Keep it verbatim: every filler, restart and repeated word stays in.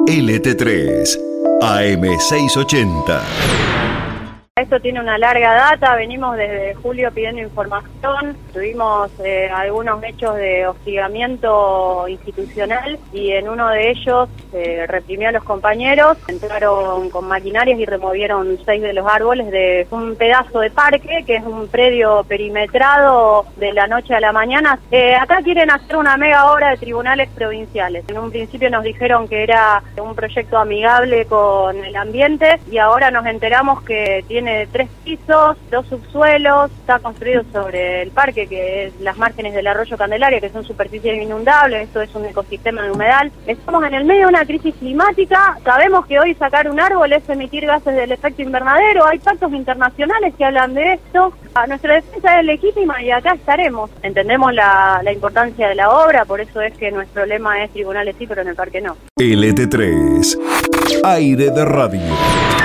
L T tres, A M seiscientos ochenta. Esto tiene una larga data, venimos desde julio pidiendo información, tuvimos eh, algunos hechos de hostigamiento institucional y en uno de ellos se eh, reprimió a los compañeros, entraron con maquinarias y removieron seis de los árboles de un pedazo de parque, que es un predio perimetrado de la noche a la mañana. Eh, acá quieren hacer una mega obra de tribunales provinciales. En un principio nos dijeron que era un proyecto amigable con el ambiente y ahora nos enteramos que tiene Tiene tres pisos, dos subsuelos, está construido sobre el parque, que es las márgenes del arroyo Candelaria, que son superficies inundables, esto es un ecosistema de humedal. Estamos en el medio de una crisis climática, sabemos que hoy sacar un árbol es emitir gases del efecto invernadero, hay pactos internacionales que hablan de esto. Nuestra defensa es legítima y acá estaremos. Entendemos la, la importancia de la obra, por eso es que nuestro lema es tribunales sí, pero en el parque no. L T tres, aire de radio.